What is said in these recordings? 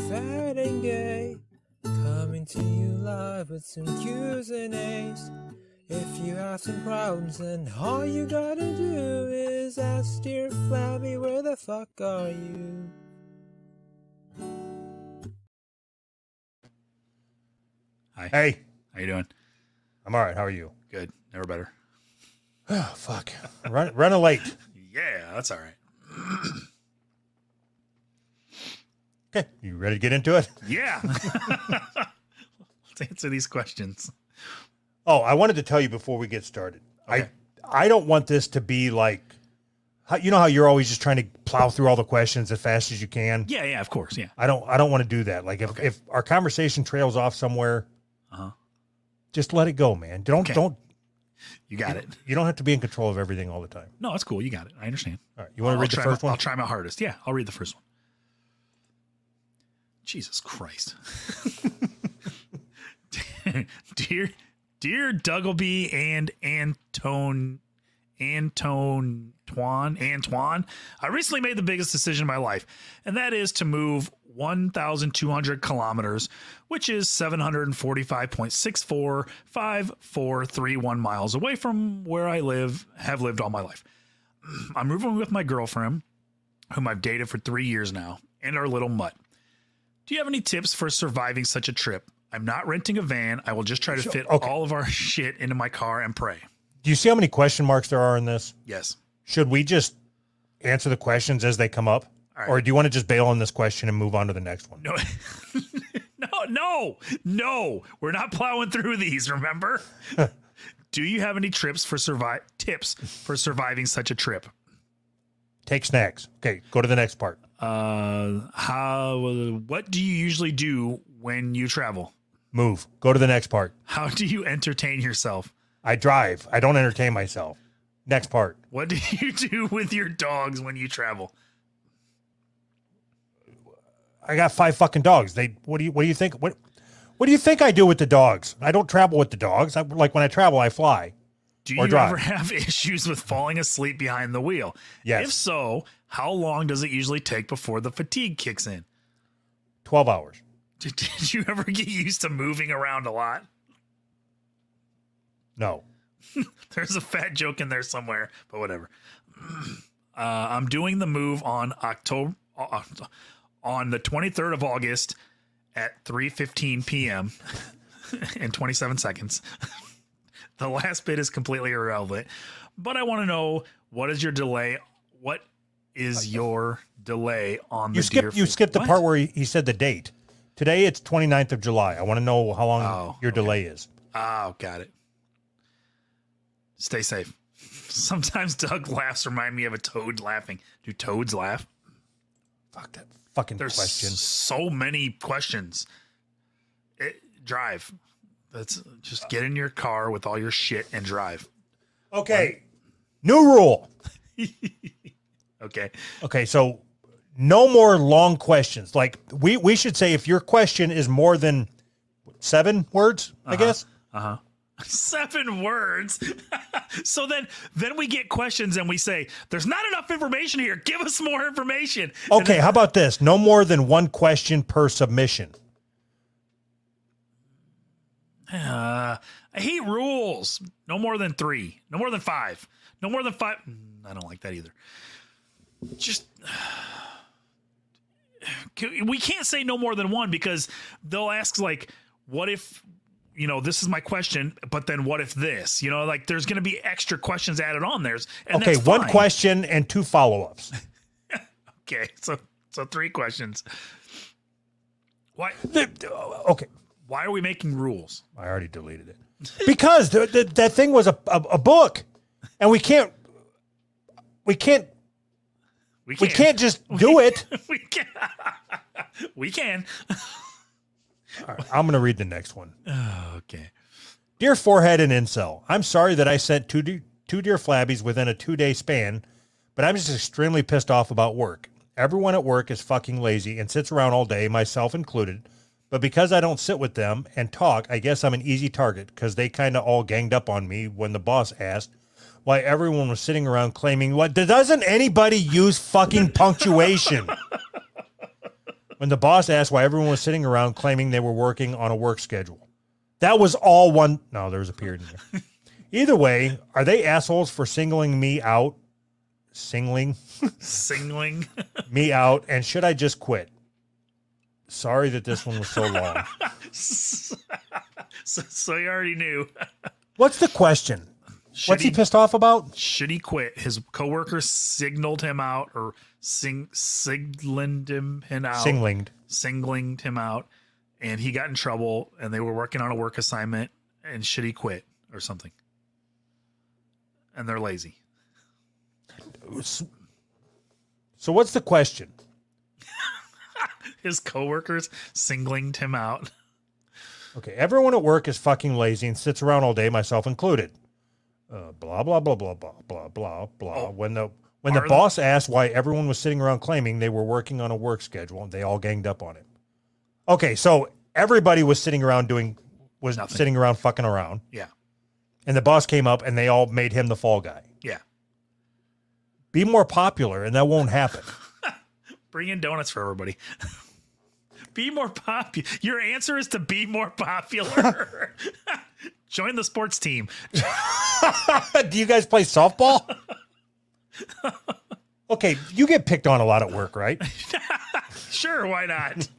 fat and gay, coming to you live with some Q's and A's. If you have some problems, then all you gotta do is ask dear Flabby, where the fuck are you? Hi. Hey. How you doing? I'm all right. How are you? Good. Never better. Oh, fuck. Running late. Yeah, that's all right. Okay. You ready to get into it? Yeah. Let's answer these questions. Oh, I wanted to tell you before we get started. Okay. I don't want this to be like, you know how you're always just trying to plow through all the questions as fast as you can? Yeah, of course. Yeah. I don't want to do that. Like if our conversation trails off somewhere, just let it go, man. Don't You got it. You don't have to be in control of everything all the time. No, it's cool. You got it. I understand. All right. You want to read the first one? I'll try my hardest. Yeah, I'll read the first one. Jesus Christ. Dear Duggleby and Antoine, I recently made the biggest decision of my life, and that is to move 1,200 kilometers, which is 745.645431 miles away from where I have lived all my life. I'm moving with my girlfriend, whom I've dated for 3 years now, and our little mutt. Do you have any tips for surviving such a trip? I'm not renting a van. I will just try to fit all of our shit into my car and pray. Do you see how many question marks there are in this? Yes. Should we just answer the questions as they come up? Right. Or do you want to just bail on this question and move on to the next one? No. We're not plowing through these, remember? Do you have any tips for surviving such a trip? Take snacks. Okay, go to the next part. What do you usually do when you travel? Move. Go to the next part. How do you entertain yourself? I drive. I don't entertain myself. Next part. What do you do with your dogs when you travel? I got 5 fucking dogs. What do you think? What do you think I do with the dogs? I don't travel with the dogs. Like when I travel, I fly. Do you ever have issues with falling asleep behind the wheel? Yes. If so, how long does it usually take before the fatigue kicks in? 12 hours. Did you ever get used to moving around a lot? No. There's a fat joke in there somewhere, but whatever. I'm doing the move on the 23rd of August at 3:15 p.m. and 27 seconds. The last bit is completely irrelevant, but I want to know, what is your delay? What is your delay on the You skipped the part where he said the date. Today it's 29th of July. I want to know how long your delay is. Oh, got it. Stay safe. Sometimes Doug laughs remind me of a toad laughing. Do toads laugh? Fuck that fucking There's question. So many questions. Drive. That's just get in your car with all your shit and drive. Okay. New rule. Okay. Okay, so no more long questions. Like we should say if your question is more than 7 words, I guess. 7 words. So then we get questions and we say, there's not enough information here. Give us more information. Okay, how about this? No more than 1 question per submission. I hate rules. No more than 3. No more than 5. No more than 5. I don't like that either. Just we can't say no more than 1 because they'll ask like, what if, this is my question, but then what if this? Like there's going to be extra questions added on there. And okay, that's 1 fine. question and 2 follow-ups. Okay, so 3 questions. Why? Okay. Why are we making rules? I already deleted it. Because that thing was a book, and we can't just do it. We can. All right, I'm going to read the next one. Okay. Dear Forehead and Incel, I'm sorry that I sent two dear Flabbies within a 2-day span, but I'm just extremely pissed off about work. Everyone at work is fucking lazy and sits around all day, myself included. But because I don't sit with them and talk, I guess I'm an easy target because they kind of all ganged up on me when the boss asked why everyone was sitting around claiming, what, doesn't anybody use fucking punctuation? when the boss asked why everyone was sitting around claiming they were working on a work schedule. That was all one. No, there was a period in there. Either way, are they assholes for singling me out? Singling me out. And should I just quit? Sorry that this one was so long. So you already knew. What's the question? What's he pissed off about? Should he quit? His coworker signaled him out or singled him out. Singled him out. And he got in trouble and they were working on a work assignment and should he quit or something? And they're lazy. So what's the question? His coworkers singling him out. Okay, everyone at work is fucking lazy and sits around all day, myself included. Blah, blah, blah, blah, blah, blah, blah, blah. Oh, when the boss asked why everyone was sitting around claiming they were working on a work schedule, and they all ganged up on him. Okay, so everybody was sitting around sitting around fucking around. Yeah. And the boss came up and they all made him the fall guy. Yeah. Be more popular and that won't happen. Bring in donuts for everybody. Be more popular. Your answer is to be more popular. Join the sports team. Do you guys play softball? Okay, you get picked on a lot at work, right? Sure, why not?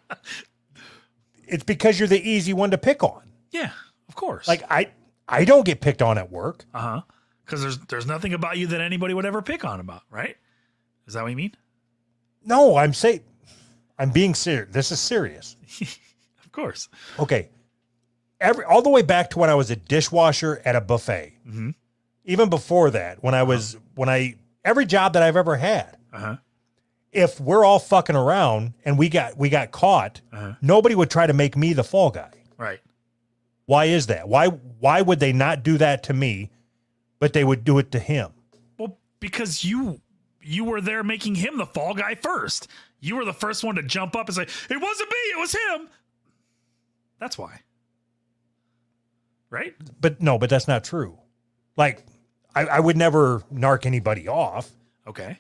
It's because you're the easy one to pick on. Yeah, of course. Like I don't get picked on at work. Uh-huh. Because there's nothing about you that anybody would ever pick on about, right? Is that what you mean? No, I'm being serious. This is serious. Of course. Okay. All the way back to when I was a dishwasher at a buffet. Mm-hmm. Even before that, every job that I've ever had, if we're all fucking around and we got caught, nobody would try to make me the fall guy. Right. Why is that? Why would they not do that to me, but they would do it to him? Well, because you were there making him the fall guy first. You were the first one to jump up and say, "It wasn't me, it was him." That's why. Right? But that's not true. Like, I would never narc anybody off. Okay.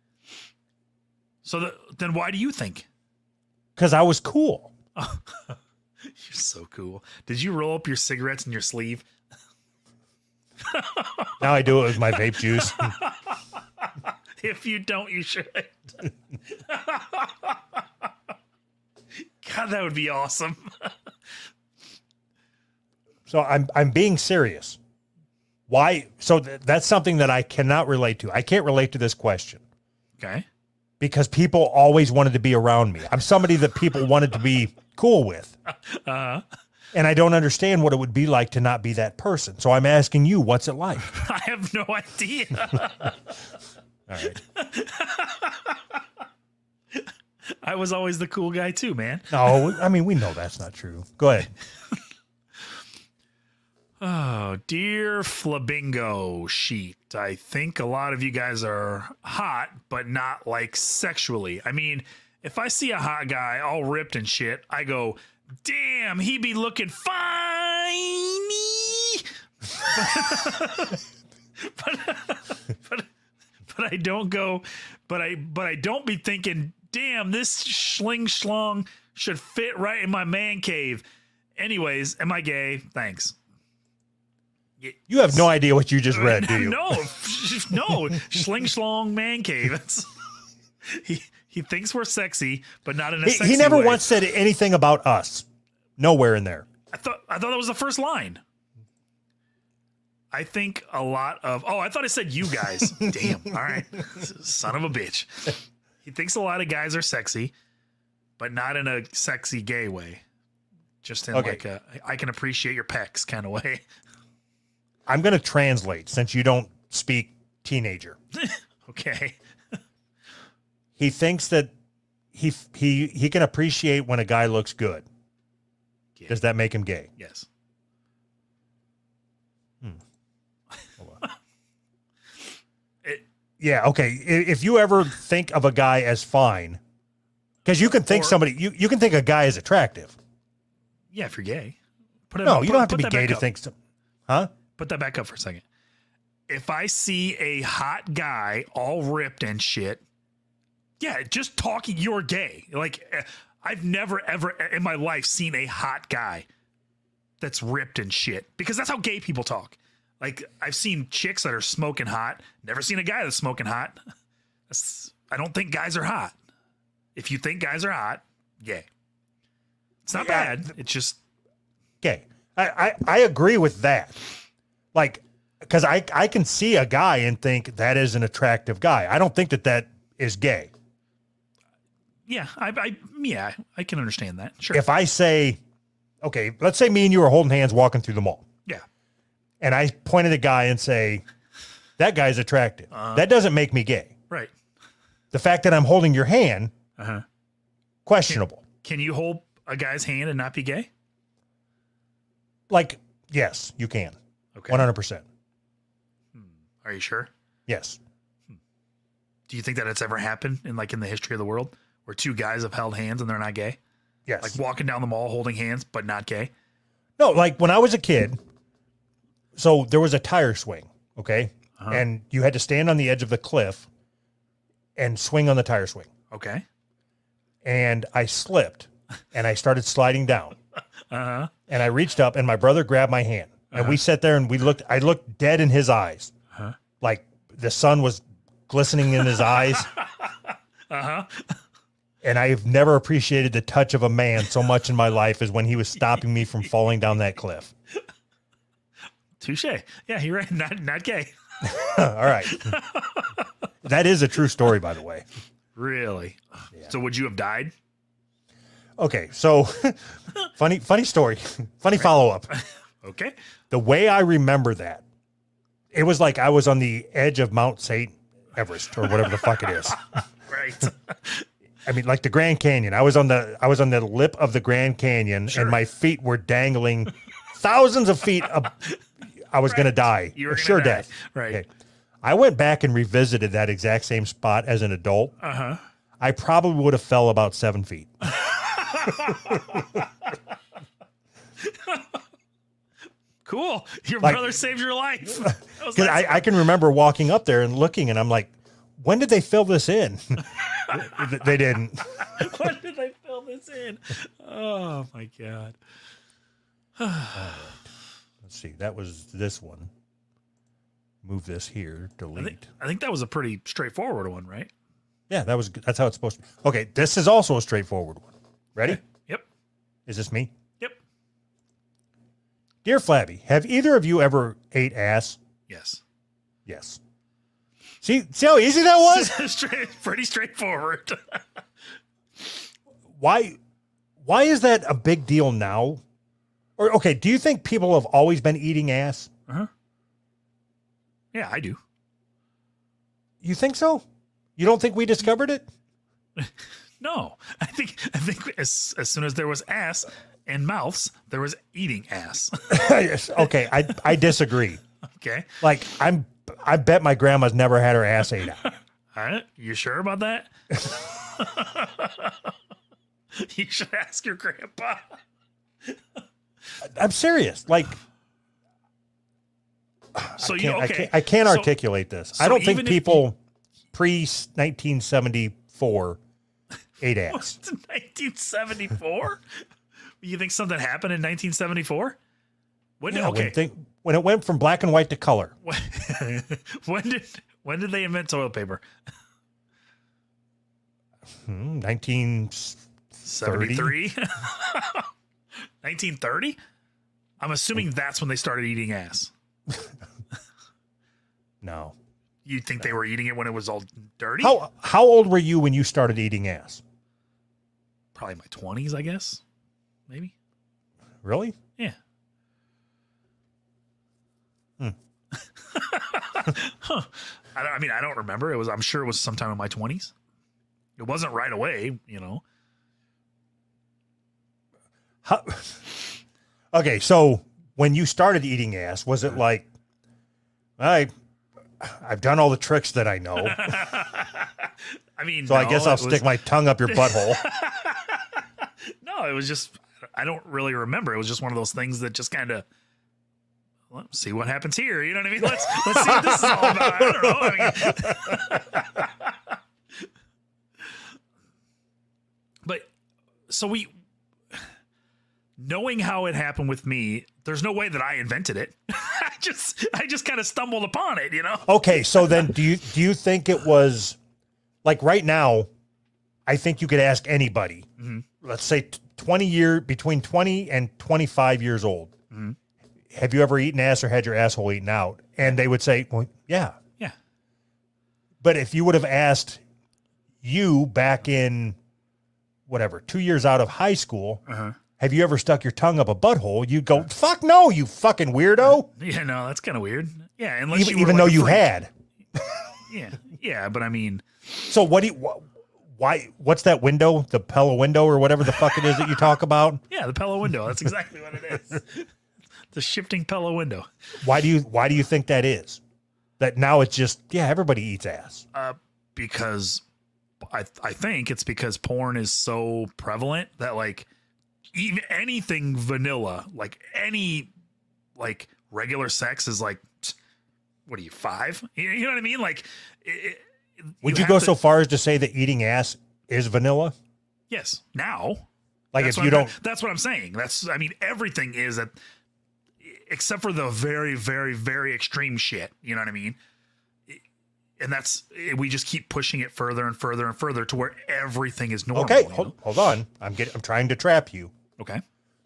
So then why do you think? Because I was cool. You're so cool. Did you roll up your cigarettes in your sleeve? Now I do it with my vape juice. If you don't, you should. God, that would be awesome. So I'm being serious. Why? So that's something that I cannot relate to. I can't relate to this question. Okay. Because people always wanted to be around me. I'm somebody that people wanted to be cool with. Uh-huh. And I don't understand what it would be like to not be that person. So I'm asking you, what's it like? I have no idea. All right. I was always the cool guy too, man. No, I mean, we know that's not true. Go ahead. Oh, dear Flabingo sheet. I think a lot of you guys are hot, but not like sexually. I mean, if I see a hot guy all ripped and shit, I go, damn, he be looking fine. but I don't go, but I don't be thinking, damn, this schling schlong should fit right in my man cave. Anyways, am I gay? Thanks. You have no idea what you just read, do you? No, schling schlong man cave. He thinks we're sexy, but not in a sexy way. He never once said anything about us. Nowhere in there. I thought that was the first line. I think a lot of... Oh, I thought it said you guys. Damn. All right. Son of a bitch. He thinks a lot of guys are sexy, but not in a sexy gay way. Just in like a I can appreciate your pecs kind of way. I'm going to translate since you don't speak teenager. Okay. He thinks that he can appreciate when a guy looks good. Yeah. Does that make him gay? Yes. Hold on. Yeah, okay. If you ever think of a guy as fine, because you can think you can think a guy is attractive. Yeah, if you're gay. You don't have to be gay to think so. Huh? Put that back up for a second. If I see a hot guy all ripped and shit, Yeah, just talking, you're gay. Like, I've never, ever in my life seen a hot guy that's ripped and shit, because that's how gay people talk. Like, I've seen chicks that are smoking hot. Never seen a guy that's smoking hot. I don't think guys are hot. If you think guys are hot, gay. It's not bad. It's just Okay. I agree with that. Like, because I can see a guy and think that is an attractive guy. I don't think that is gay. yeah. I can understand that. Sure. If I say, okay, let's say me and you are holding hands walking through the mall, yeah. and I point at a guy and say, that guy's attractive. That doesn't make me gay. Right. The fact that I'm holding your hand, questionable. Can you hold a guy's hand and not be gay? Like, yes, you can. Okay. 100%. Are you sure? Yes. Do you think that it's ever happened in the history of the world where two guys have held hands and they're not gay? Yes. Like walking down the mall holding hands, but not gay? No, like when I was a kid, so there was a tire swing, okay? And you had to stand on the edge of the cliff and swing on the tire swing. Okay. And I slipped and I started sliding down. And I reached up and my brother grabbed my hand. And we sat there and I looked dead in his eyes. Like the sun was glistening in his eyes. And I've never appreciated the touch of a man so much in my life as when he was stopping me from falling down that cliff. Touche. Yeah, you're right. Not gay. All right. That is a true story, by the way. Really? Yeah. So would you have died? Okay, so funny story. Funny follow-up. Okay. The way I remember that, it was like I was on the edge of Mount St. Everest or whatever the fuck it is. Right. I mean, like the Grand Canyon. I was on the lip of the Grand Canyon, and my feet were dangling thousands of feet up. I was going to die. You were sure die. death. Right. Okay. I went back and revisited that exact same spot as an adult. I probably would have fell about 7 feet. Cool. Your brother saved your life. Because I can remember walking up there and looking, and I'm like, when did they fill this in? They didn't. When did they fill this in? Oh, my God. Let's see. That was this one. Move this here. Delete. I think that was a pretty straightforward one, right? Yeah, that's how it's supposed to be. Okay, this is also a straightforward one. Ready? Okay. Yep. Is this me? Yep. Dear Flabby, have either of you ever ate ass? Yes. Yes. See how easy that was? Pretty straightforward. Why is that a big deal now? Or okay, do you think people have always been eating ass? Yeah, I do. You think so? You don't think we discovered it? No, I think as soon as there was ass and mouths, there was eating ass. Okay, I disagree. Okay. Like I bet my grandma's never had her ass ate out. All right. You sure about that? You should ask your grandpa. I'm serious. Like, so I can't articulate this. I don't think people pre-1974 ate ass. 1974? You think something happened in 1974? When it went from black and white to color. When did they invent toilet paper? 1973. 1930? I'm assuming that's when they started eating ass. No. You think they were eating it when it was all dirty? How old were you when you started eating ass? Probably my 20s, I guess. Maybe. Really? Yeah. Huh. I don't remember. I'm sure it was sometime in my 20s. It wasn't right away, you know. Okay, so when you started eating ass, was it like, I've done all the tricks that I know. I mean, so I guess I'll stick my tongue up your butthole. No, it was just, I don't really remember. It was just one of those things that just kind of, let's see what happens here. You know what I mean? Let's see what this is all about. I don't know. But so knowing how it happened with me, there's no way that I invented it. I just kind of stumbled upon it, you know? Okay, so then do you think it was like right now, I think you could ask anybody, let's say between 20 and 25 years old. Have you ever eaten ass or had your asshole eaten out? And they would say, well, yeah. Yeah. But if you would have asked you back in whatever, 2 years out of high school, have you ever stuck your tongue up a butthole? You'd go, fuck no, you fucking weirdo. Yeah, no, that's kind of weird. Yeah, unless Even though you had. Yeah, but I mean. So what's that window? The Pella window or whatever the fuck it is that you talk about? Yeah, the Pella window. That's exactly what it is. The shifting Pella window. Why do you think that is? That now it's just, yeah, everybody eats ass. Because I think it's because porn is so prevalent that like even anything vanilla, like any like regular sex is like, what are you, 5? You know what I mean? Like, would you go so far as to say that eating ass is vanilla? Yes. Now, like if you don't, that's what I'm saying. I mean, everything is except for the very, very, very extreme shit. You know what I mean? And we just keep pushing it further and further and further to where everything is normal. Okay, hold on. I'm trying to trap you. Okay.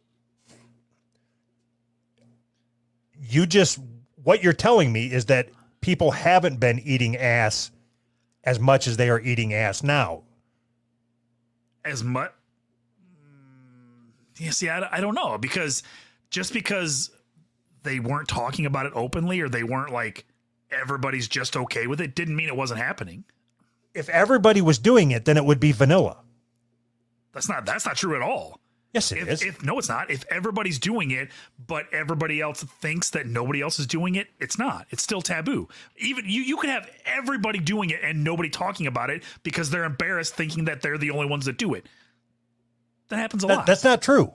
What you're telling me is that people haven't been eating ass as much as they are eating ass now. As much? Yeah, see, I don't know, because just because they weren't talking about it openly or they weren't like everybody's just okay with it didn't mean it wasn't happening. If everybody was doing it, then it would be vanilla. That's not true at all. Yes, it is. No, it's not. If everybody's doing it, but everybody else thinks that nobody else is doing it, it's not. It's still taboo. Even you could have everybody doing it and nobody talking about it because they're embarrassed thinking that they're the only ones that do it. That happens a lot. That's not true.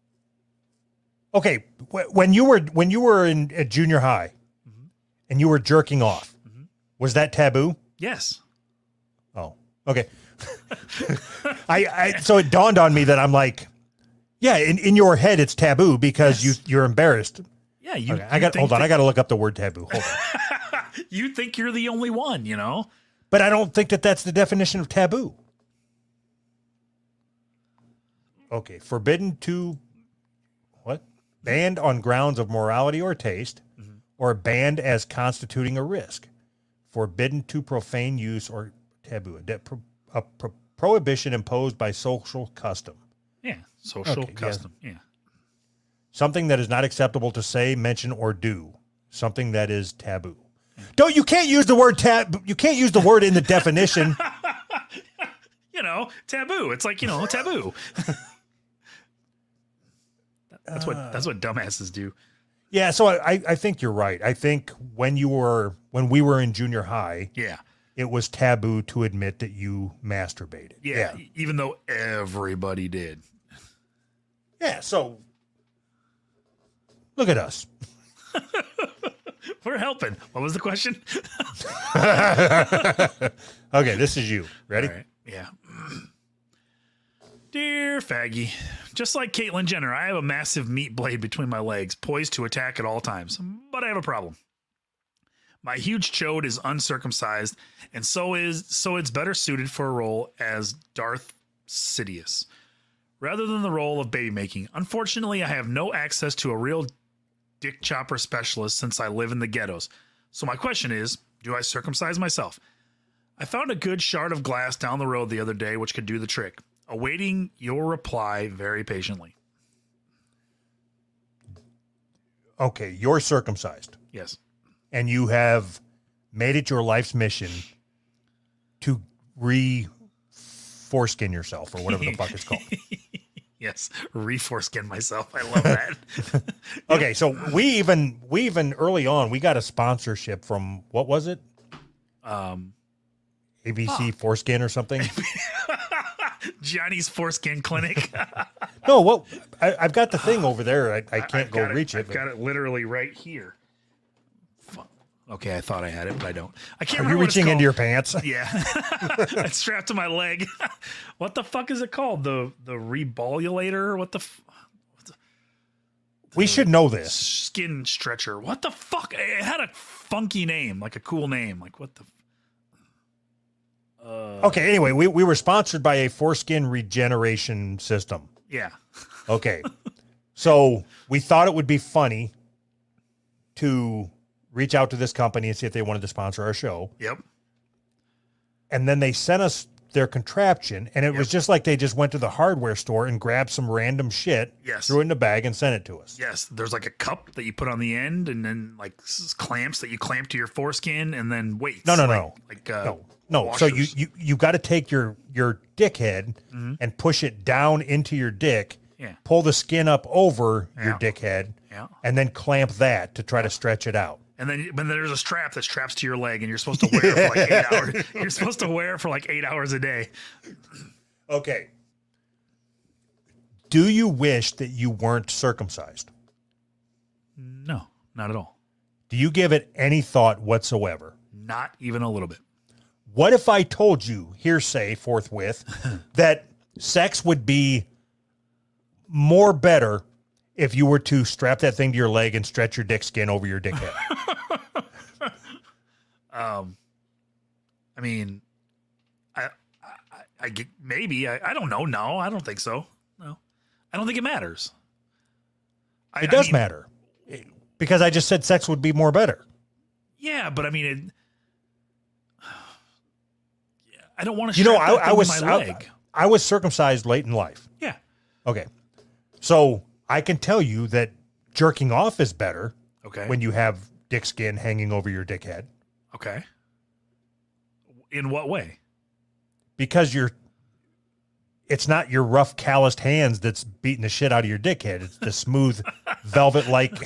Okay, when you were in junior high and you were jerking off, was that taboo? Yes. Oh, okay. So it dawned on me that I'm like, yeah, in your head it's taboo because you're embarrassed. Yeah, hold on. I got to look up the word taboo. Hold on. You think you're the only one, you know? But I don't think that that's the definition of taboo. Okay, forbidden to what? Banned on grounds of morality or taste, or banned as constituting a risk. Forbidden to profane use or taboo. A prohibition imposed by social custom. Yeah, social custom. Yeah. Something that is not acceptable to say, mention, or do. Something that is taboo. You can't use the word you can't use the word in the definition. Taboo. It's like, taboo. That's what dumbasses do. Yeah, so I think you're right. I think when we were in junior high, it was taboo to admit that you masturbated. Yeah. Even though everybody did. Yeah, so look at us. We're helping. What was the question? Okay, this is you. Ready? All right. Yeah. Dear Faggy, just like Caitlyn Jenner, I have a massive meat blade between my legs, poised to attack at all times. But I have a problem. My huge chode is uncircumcised, and so it's better suited for a role as Darth Sidious, rather than the role of baby making. Unfortunately, I have no access to a real dick chopper specialist since I live in the ghettos. So my question is, do I circumcise myself? I found a good shard of glass down the road the other day which could do the trick. Awaiting your reply very patiently. Okay, you're circumcised. Yes. And you have made it your life's mission to foreskin yourself or whatever the fuck it's called. Yes, re-foreskin myself. I love that. Okay, so we even early on we got a sponsorship from what was it? ABC Foreskin or something. Johnny's Foreskin Clinic. No, I've got the thing over there. I can't go reach it. I've got it literally right here. Okay, I thought I had it, but I don't. I can't Are remember you what it's reaching into called. your pants? Yeah. It's strapped to my leg. What the fuck is it called? The rebolulator? What the We should know this. skin stretcher? What the fuck? It had a funky name, like a cool name. Like what the Okay, anyway, we were sponsored by a foreskin regeneration system. yeah. Okay. So we thought it would be funny to reach out to this company and see if they wanted to sponsor our show. Yep. And then they sent us their contraption, and it was just like they just went to the hardware store and grabbed some random shit, Yes. threw it in a bag, and sent it to us. Yes, there's like a cup that you put on the end, and then like clamps that you clamp to your foreskin, and then weights. No. No. So washers. you got to take your dick head and push it down into your dick, Yeah. pull the skin up over your Yeah. dick head, Yeah. and then clamp that to try to stretch it out. And then there's a strap that straps to your leg, and you're supposed to wear it for like 8 hours. You're supposed to wear it for like 8 hours a day. Okay. Do you wish that you weren't circumcised? No, not at all. Do you give it any thought whatsoever? Not even a little bit. What if I told you, hearsay forthwith, that sex would be more better if you were to strap that thing to your leg and stretch your dick skin over your dick head? I mean, I get maybe I don't know. No, I don't think so. No, I don't think it matters. It does matter because I just said sex would be more better. Yeah, but I mean, I don't want to. You know, I was my leg. I was circumcised late in life. Yeah. Okay. So I can tell you that jerking off is better Okay. when you have dick skin hanging over your dick head Okay. In what way? because it's not your rough calloused hands that's beating the shit out of your dick head. It's the smooth velvet like.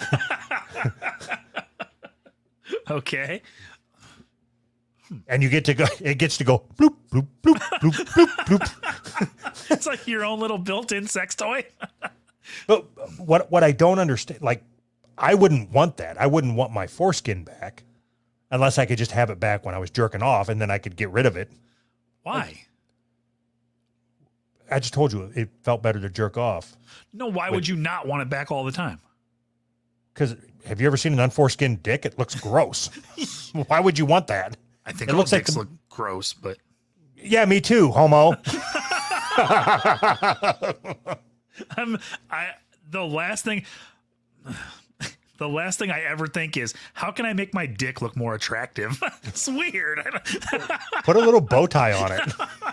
Okay. And you get to go, it gets to go bloop, bloop, bloop, bloop, bloop, bloop. It's like your own little built-in sex toy. But what I don't understand, like, I wouldn't want that. I wouldn't want my foreskin back unless I could just have it back when I was jerking off and then I could get rid of it. Why? I just told you it felt better to jerk off. No, why would you not want it back all the time? Because have you ever seen an unforeskin dick? It looks gross. Why would you want that? I think It all looks like dicks the- look gross, but Yeah, me too, homo. the last thing I ever think is, how can I make my dick look more attractive? It's weird. Put a little bow tie on it.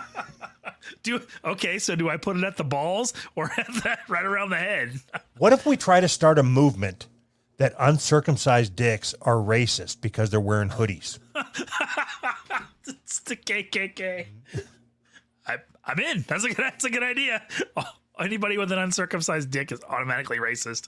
So do I put it at the balls or at that right around the head? What if we try to start a movement that uncircumcised dicks are racist because they're wearing hoodies? It's the KKK. I'm in. That's a good idea. Oh, anybody with an uncircumcised dick is automatically racist.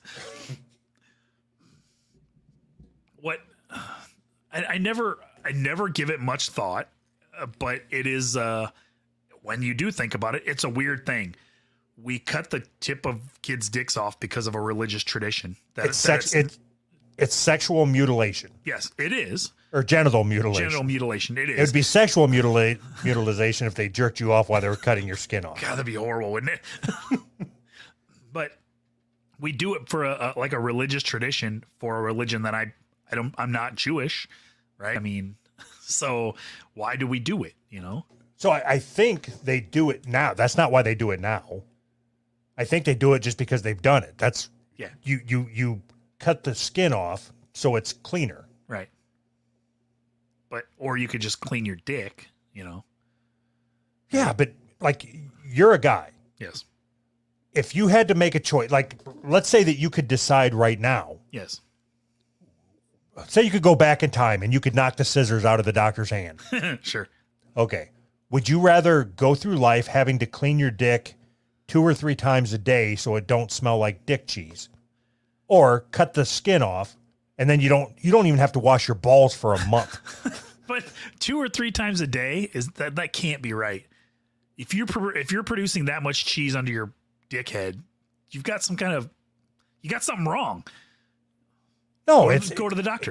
What? I never give it much thought, but it is when you do think about it, it's a weird thing. We cut the tip of kids' dicks off because of a religious tradition. It's sexual mutilation Yes, it is. or genital mutilation. Genital mutilation. It It is. would be sexual mutilation if they jerked you off while they were cutting your skin off. God, that'd be horrible, wouldn't it? But we do it for a religious tradition for a religion that I'm not Jewish, right? I mean, so why do we do it? You know? So I think they do it now. That's not why they do it now. I think they do it just because they've done it. That's Yeah. You cut the skin off so it's cleaner. Right. Or you could just clean your dick, you know? Yeah, but like you're a guy. Yes. If you had to make a choice, like let's say that you could decide right now. Yes. Say you could go back in time and you could knock the scissors out of the doctor's hand. Sure. Okay. Would you rather go through life having to clean your dick 2 or 3 times a day so it don't smell like dick cheese, or cut the skin off and then you don't even have to wash your balls for a month? But 2 or 3 times a day that can't be right. If you're producing that much cheese under your dickhead, you got something wrong. No, Or it's go to the doctor.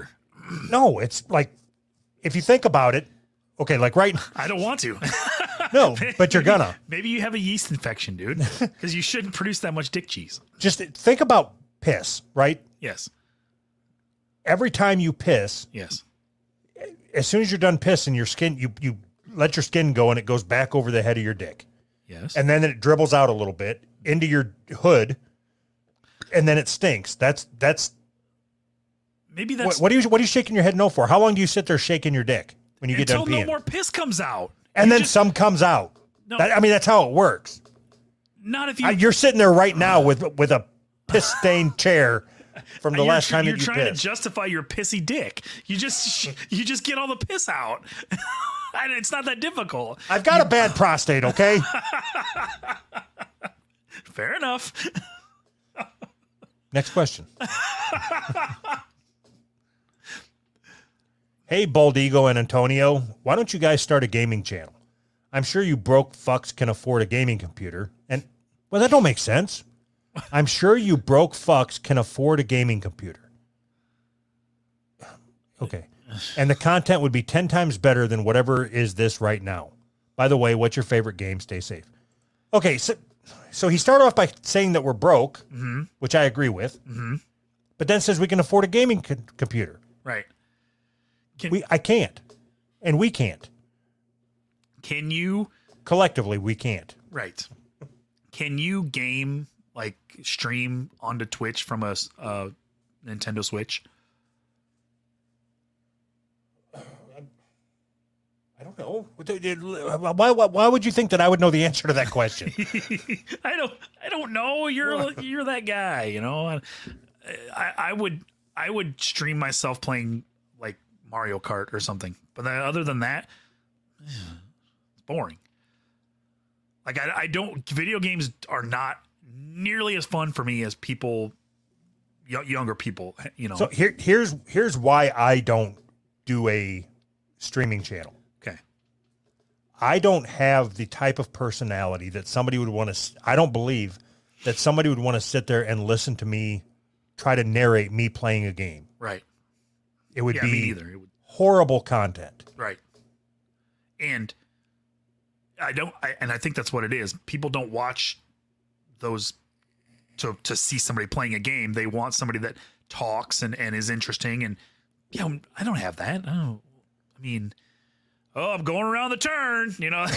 No, it's like, if you think about it, okay, like I don't want to. no, but you're gonna. Maybe you have a yeast infection, dude, because you shouldn't produce that much dick cheese. Just think about piss, right? Yes. Every time you piss, Yes. as soon as you're done pissing, your skin, you let your skin go and it goes back over the head of your dick. Yes. And then it dribbles out a little bit into your hood, and then it stinks. That's maybe that's what are you shaking your head no for? How long do you sit there shaking your dick when you get done until peeing? no more piss comes out. And then some comes out. No. That's how it works. Not if you. You're sitting there right now with a piss stained chair from the last time that you you're trying pissed. to justify your pissy dick. You just get all the piss out. It's not that difficult. I've got a bad prostate, okay? Fair enough. Next question. Hey, Bald Eagle and Antonio, why don't you guys start a gaming channel? I'm sure you broke fucks can afford a gaming computer. And, well, that don't make sense. I'm sure you broke fucks can afford a gaming computer. Okay. And the content would be 10 times better than whatever is this right now. By the way, what's your favorite game? Stay safe. Okay, so he started off by saying that we're broke, which I agree with, but then says we can afford a gaming computer. Right. I can't, and we can't. Can you? Collectively, we can't. Right. Can you game, like stream onto Twitch from a Nintendo Switch? I don't know. Why would you think that I would know the answer to that question? I don't know. You're that guy, you know. I would stream myself playing like Mario Kart or something. But other than that, it's boring. Like I don't. Video games are not nearly as fun for me as people, younger people. You know. So here's why I don't do a streaming channel. Okay. I don't have the type of personality that somebody would want to. I don't believe that somebody would want to sit there and listen to me try to narrate me playing a game. Right. It would be me either. It would, horrible content. right. And I think that's what it is. People don't watch those to see somebody playing a game. They want somebody that talks and is interesting. And I don't have that. I mean, I'm going around the turn, you know.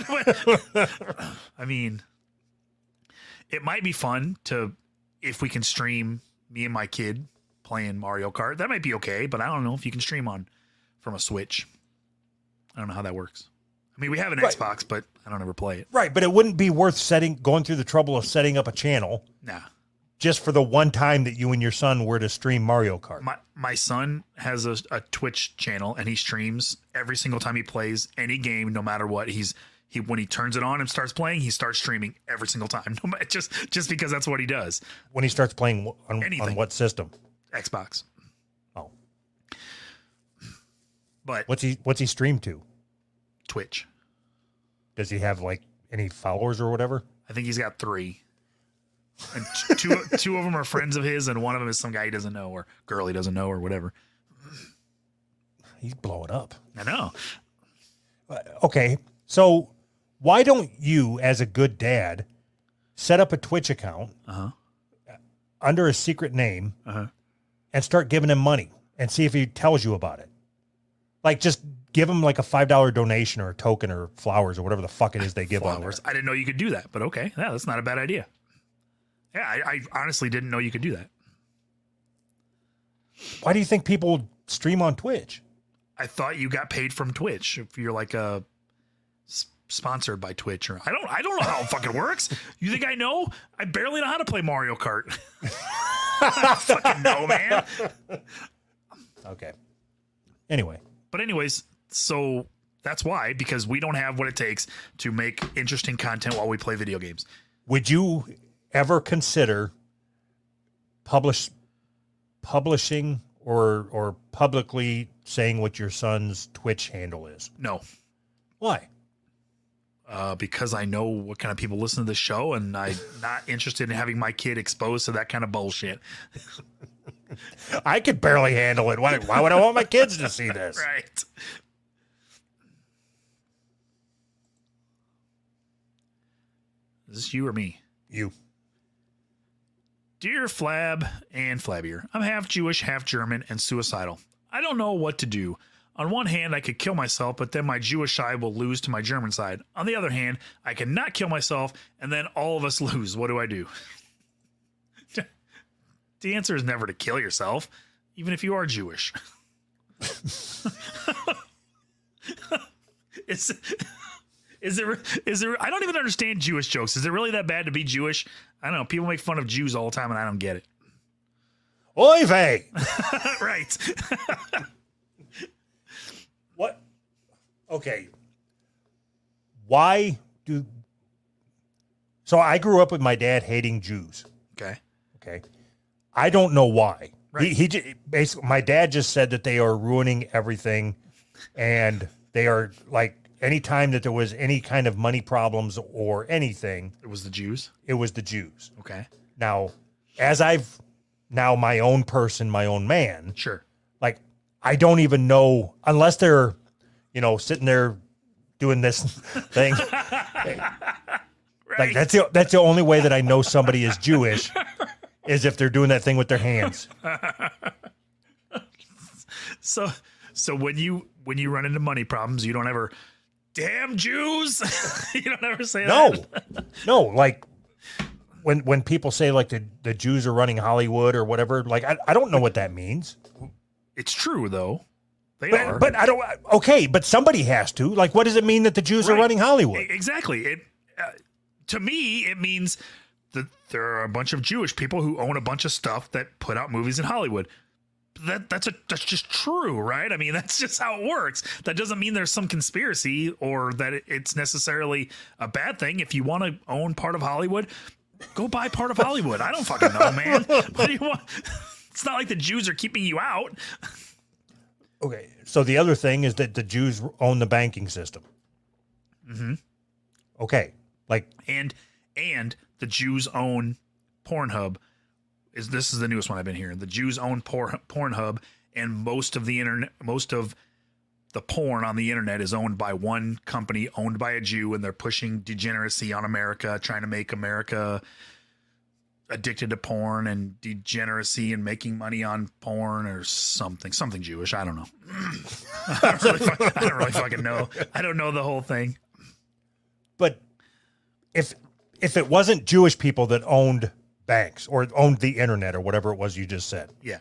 I mean, it might be fun if we can stream me and my kid playing Mario Kart. That might be okay, but I don't know if you can stream from a Switch. I don't know how that works. I mean, we have an Xbox, but I don't ever play it. Right, but it wouldn't be worth going through the trouble of setting up a channel. Nah. Just for the one time that you and your son were to stream Mario Kart. My son has a Twitch channel, and he streams every single time he plays any game, no matter what. When he turns it on and starts playing, he starts streaming every single time. Just because that's what he does. When he starts playing on what system? Xbox. Oh. But what's he streamed to? Twitch. Does he have like any followers or whatever? I think he's got 3. And two of them are friends of his, and one of them is some guy he doesn't know or girl he doesn't know or whatever. He's blowing up. I know. Okay, so why don't you, as a good dad, set up a Twitch account under a secret name and start giving him money and see if he tells you about it? Like, just give him like a $5 donation or a token or flowers or whatever the fuck it is they give on there. I didn't know you could do that, but okay. Yeah, that's not a bad idea. Yeah, I honestly didn't know you could do that. Why do you think people stream on Twitch? I thought you got paid from Twitch. If you're like sponsored by Twitch, or I don't know how it fucking works. You think I know? I barely know how to play Mario Kart. I don't fucking know, man. Okay. Anyway. But anyways, so that's why, because we don't have what it takes to make interesting content while we play video games. Would you ever consider publishing or publicly saying what your son's Twitch handle is? No. Why? Because I know what kind of people listen to the show, and I'm not interested in having my kid exposed to that kind of bullshit. I could barely handle it. Why would I want my kids to see this? Right. Is this you or me? You. Dear Flab and Flabbier, I'm half Jewish, half German, and suicidal. I don't know what to do. On one hand, I could kill myself, but then my Jewish side will lose to my German side. On the other hand, I cannot kill myself, and then all of us lose. What do I do? The answer is never to kill yourself, even if you are Jewish. Is there? I don't even understand Jewish jokes. Is it really that bad to be Jewish? I don't know. People make fun of Jews all the time, and I don't get it. Oy vey. Right. What? Okay. Why do... So I grew up with my dad hating Jews. Okay. Okay. I don't know why. Right. He basically, my dad just said that they are ruining everything, and they are like, anytime that there was any kind of money problems or anything, It was the Jews. it was the Jews. Okay. Now, as I've now my own person, my own man, Sure. like I don't even know unless they're, sitting there doing this thing. Right. Like that's the only way that I know somebody is Jewish is if they're doing that thing with their hands. So when you run into money problems, you don't ever, damn Jews. You don't ever say that. No, like when people say like the Jews are running Hollywood or whatever, like I don't know what that means. It's true though. They are. But I don't. Okay, but somebody has to. Like, what does it mean that the Jews are Right. running Hollywood? Exactly. It to me, it means that there are a bunch of Jewish people who own a bunch of stuff that put out movies in Hollywood. That's just true, right? I mean, that's just how it works. That doesn't mean there's some conspiracy or that it's necessarily a bad thing. If you want to own part of Hollywood, go buy part of Hollywood. I don't fucking know, man. What do you want? It's not like the Jews are keeping you out. Okay, so the other thing is that the Jews own the banking system. Mm-hmm. Okay, like And the Jews own Pornhub. This is the newest one I've been hearing. The Jews own Pornhub, and most of the porn on the internet is owned by one company, owned by a Jew, and they're pushing degeneracy on America, trying to make America addicted to porn and degeneracy and making money on porn or something Jewish. I don't know. I don't really fucking know. I don't know the whole thing. but if it wasn't Jewish people that owned banks or owned the internet or whatever it was you just said, Yeah.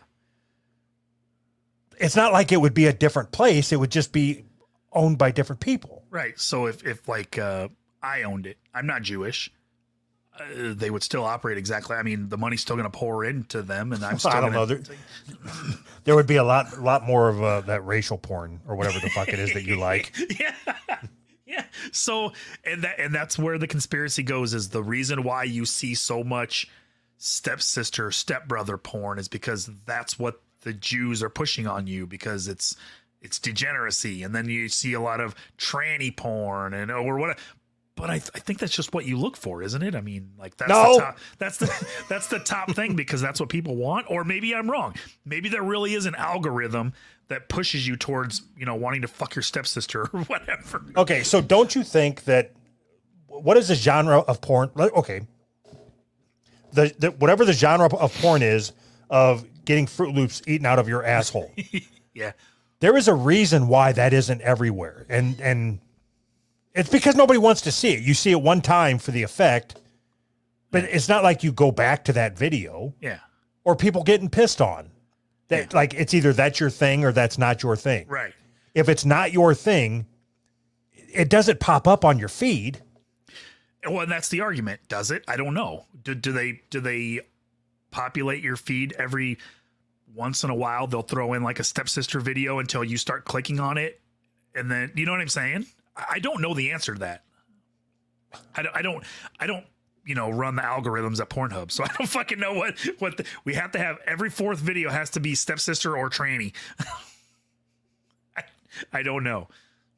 it's not like it would be a different place. It would just be owned by different people. Right. So if like I owned it, I'm not Jewish. They would still operate exactly. I mean, the money's still going to pour into them, and I'm still. I don't know. There would be a lot more of that racial porn or whatever the fuck it is that you like. Yeah. Yeah. So and that's where the conspiracy goes, is the reason why you see so much stepsister, stepbrother porn is because that's what the Jews are pushing on you, because it's degeneracy. And then you see a lot of tranny porn or what. But I think that's just what you look for, isn't it? I mean, like that's the top, that's the top thing, because that's what people want. Or maybe I'm wrong. Maybe there really is an algorithm that pushes you towards, wanting to fuck your stepsister or whatever. Okay, so don't you think that what is the genre of porn? Okay, the whatever the genre of porn is of getting Fruit Loops eaten out of your asshole. Yeah, there is a reason why that isn't everywhere, and it's because nobody wants to see it. You see it one time for the effect, but it's not like you go back to that video. yeah, Or people getting pissed on. That like it's either that's your thing or that's not your thing. right. If it's not your thing, it doesn't pop up on your feed. Well, and that's the argument. Does it? I don't know. Do they populate your feed every once in a while? They'll throw in like a stepsister video until you start clicking on it, and then you know what I'm saying? I don't know the answer to that. I don't run the algorithms at Pornhub, so I don't fucking know what we have to have. Every fourth video has to be stepsister or tranny. I don't know.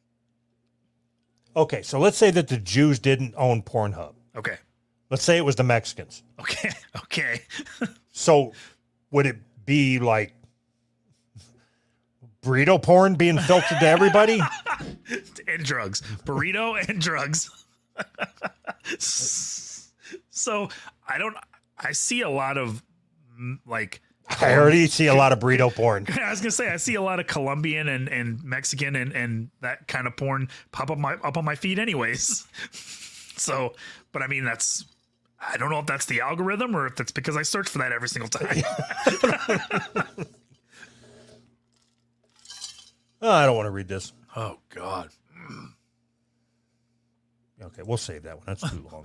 Okay, so let's say that the Jews didn't own Pornhub. Okay. Let's say it was the Mexicans. Okay. So would it be like burrito porn being filtered to everybody? And drugs. Burrito and drugs. So I see a lot of like, I already see a lot of burrito porn. I was gonna say I see a lot of Colombian and Mexican and that kind of porn pop up on my feed anyways. So, but I mean I don't know if that's the algorithm or if that's because I search for that every single time. Oh, I don't want to read this. Oh God. Okay, we'll save that one. That's too long.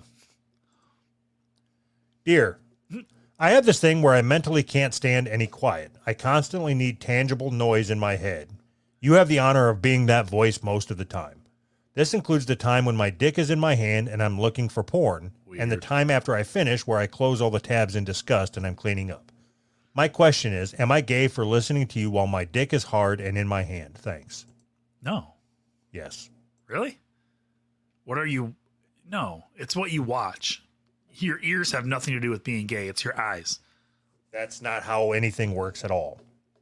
Dear, I have this thing where I mentally can't stand any quiet. I constantly need tangible noise in my head. You have the honor of being that voice most of the time. This includes the time when my dick is in my hand and I'm looking for porn, and the time after I finish where I close all the tabs in disgust and I'm cleaning up. My question is, am I gay for listening to you while my dick is hard and in my hand? Thanks. No. Yes. Really? What are you? No, it's what you watch. Your ears have nothing to do with being gay. It's your eyes. That's not how anything works at all.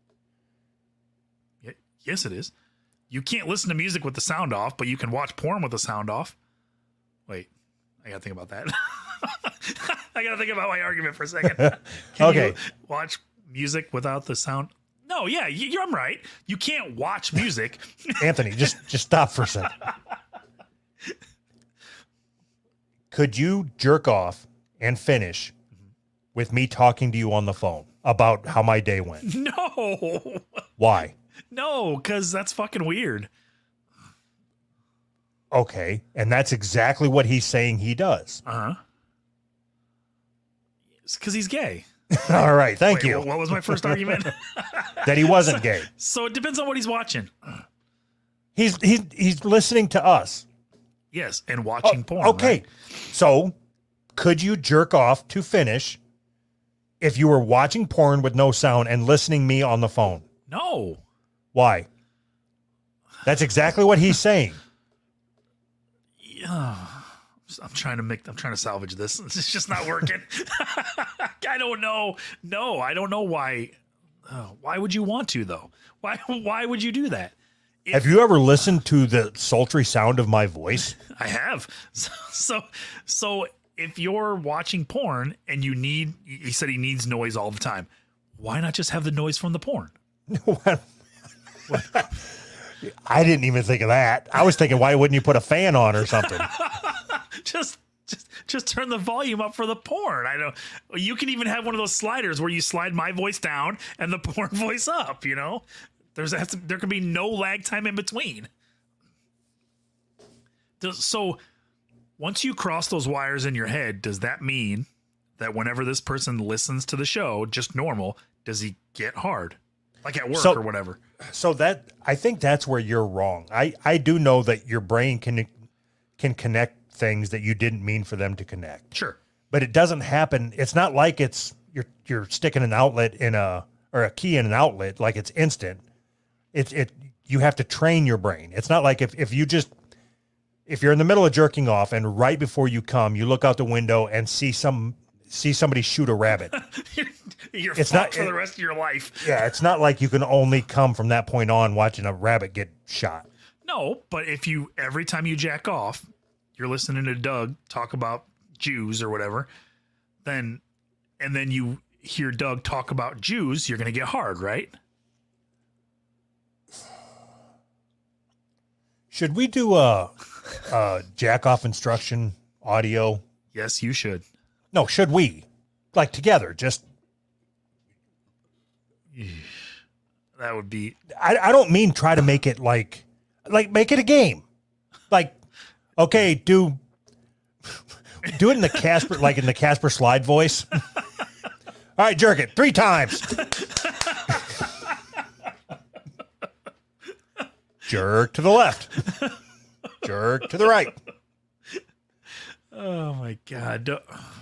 Yes, it is. You can't listen to music with the sound off, but you can watch porn with the sound off. Wait, I gotta think about that. I gotta think about my argument for a second. Can Okay. you watch music without the sound? No, yeah, I'm right. You can't watch music. Anthony, just stop for a second. Could you jerk off and finish with me talking to you on the phone about how my day went? No. Why? No, because that's fucking weird. Okay, and that's exactly what he's saying he does. Uh-huh. It's because he's gay. All right, thank Wait, you. What was my first argument? That he wasn't gay. So it depends on what he's watching. He's listening to us. Yes, and watching porn. Okay, Right? so could you jerk off to finish if you were watching porn with no sound and listening me on the phone? No. Why? That's exactly what he's saying. Yeah. I'm trying to salvage this. It's just not working. I don't know. No, I don't know why. Why would you want to though? Why would you do that? Have you ever listened to the sultry sound of my voice? I have. So if you're watching porn and he said he needs noise all the time, why not just have the noise from the porn? I didn't even think of that. I was thinking, why wouldn't you put a fan on or something? Just turn the volume up for the porn. I don't. You can even have one of those sliders where you slide my voice down and the porn voice up. You know, there can be no lag time in between. So once you cross those wires in your head, does that mean that whenever this person listens to the show, just normal, does he get hard, like at work or whatever? So that, I think that's where you're wrong. I do know that your brain can connect things that you didn't mean for them to connect. Sure. But it doesn't happen. It's not like you're sticking an outlet or a key in an outlet like it's instant. You have to train your brain. It's not like if you're in the middle of jerking off and right before you come, you look out the window and see somebody shoot a rabbit. You're fucked for the rest of your life. Yeah, it's not like you can only come from that point on watching a rabbit get shot. No, but if every time you jack off, you're listening to Doug talk about Jews or whatever, and then you hear Doug talk about Jews, you're going to get hard, right? Should we do a jack off instruction audio? Yes, you should. No, should we? Like together, just. That would be. I don't mean try to make it like make it a game. Like, okay, do it in the Casper, like in the Casper Slide voice. All right, jerk it 3 times. Jerk to the left. Jerk to the right. Oh my God.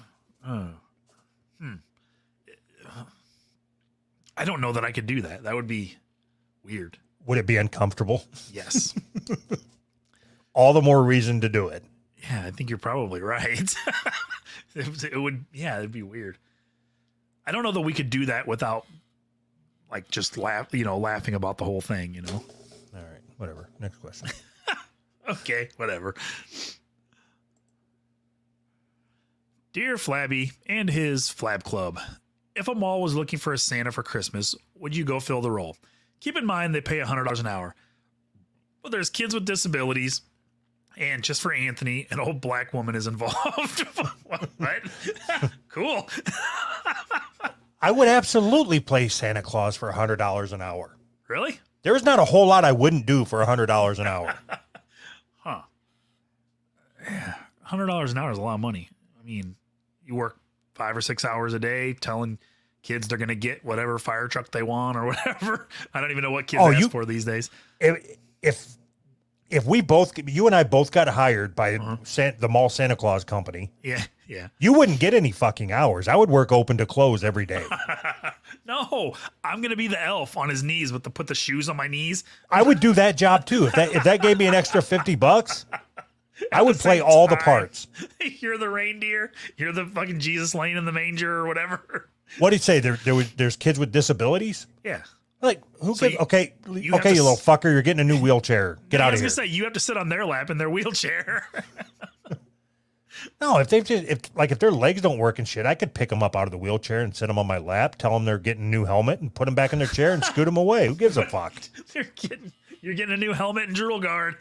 I don't know that I could do that. That would be weird. Would it be uncomfortable? Yes. All the more reason to do it. Yeah, I think you're probably right. It would, yeah, it'd be weird. I don't know that we could do that without like just laughing about the whole thing, you know? All right, whatever. Next question. Okay, whatever. Dear Flabby and his Flab Club, if a mall was looking for a Santa for Christmas, would you go fill the role? Keep in mind they pay $100 an hour. But there's kids with disabilities, and just for Anthony, an old black woman is involved. What? Cool. I would absolutely play Santa Claus for $100 an hour. Really? There's not a whole lot I wouldn't do for $100 an hour. Huh. Yeah, $100 an hour is a lot of money. I mean, you work 5 or 6 hours a day telling kids they're going to get whatever fire truck they want or whatever. I don't even know what kids ask for these days. If we both, you and I both got hired by the mall Santa Claus company. Yeah. You wouldn't get any fucking hours. I would work open to close every day. No, I'm going to be the elf on his knees with put the shoes on my knees. I would do that job too. If that gave me an extra $50, I would play all the parts. You're the reindeer. You're the fucking Jesus laying in the manger or whatever. What did he say? There's kids with disabilities? Yeah. Like, who gives? Okay, you little fucker, you're getting a new wheelchair. Get out of here. I was going to say, you have to sit on their lap in their wheelchair. No, if their legs don't work and shit, I could pick them up out of the wheelchair and sit them on my lap, tell them they're getting a new helmet and put them back in their chair and scoot them away. Who gives a fuck? You're getting a new helmet and drool guard.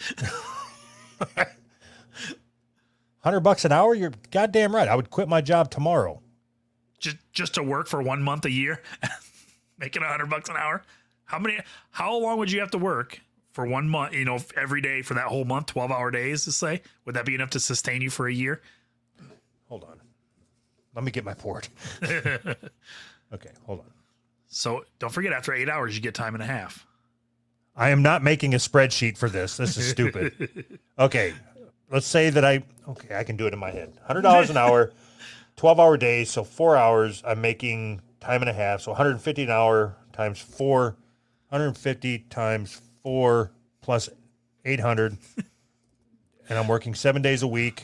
$100 an hour? You're goddamn right. I would quit my job tomorrow. Just to work for 1 month a year, making $100 an hour. How long would you have to work for 1 month? You know, every day for that whole month, 12-hour days to say. Would that be enough to sustain you for a year? Hold on. Let me get my port. Okay, hold on. So don't forget, after 8 hours, you get time and a half. I am not making a spreadsheet for this. This is stupid. Okay, let's say that I can do it in my head. $100 an hour, 12-hour days, so 4 hours. I'm making time and a half, so 150 an hour times 4, 150 times 4 plus 800, and I'm working 7 days a week.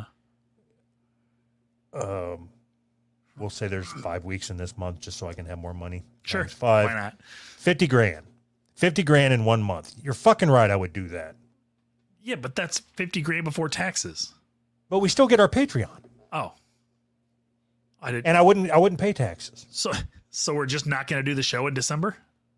We'll say there's 5 weeks in this month just so I can have more money. Sure. Times 5. Why not? 50 grand. 50 grand in 1 month. You're fucking right. I would do that. Yeah, but that's 50 grand before taxes. But we still get our Patreon. Oh. And I wouldn't pay taxes. So we're just not going to do the show in December?